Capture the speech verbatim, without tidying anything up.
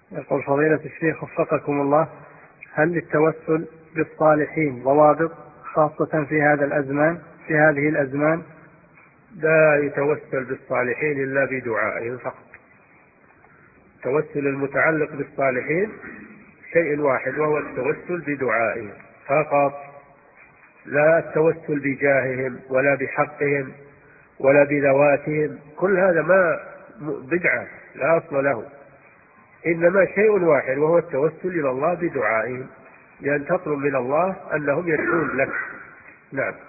يقول فضيلة الشيخ وفقكم الله، هل للتوسل بالصالحين ضوابط خاصة في هذا الأزمان في هذه الأزمان؟ لا يتوسل بالصالحين إلا بدعائهم فقط. التوسل المتعلق بالصالحين شيء واحد، وهو التوسل بدعائهم فقط، لا التوسل بجاههم ولا بحقهم ولا بذواتهم، كل هذا ما بدعة لا أصل له، إنما شيء واحد وهو التوسل إلى الله بدعائهم، لأن تطلب من الله أنهم يدعون لك. نعم.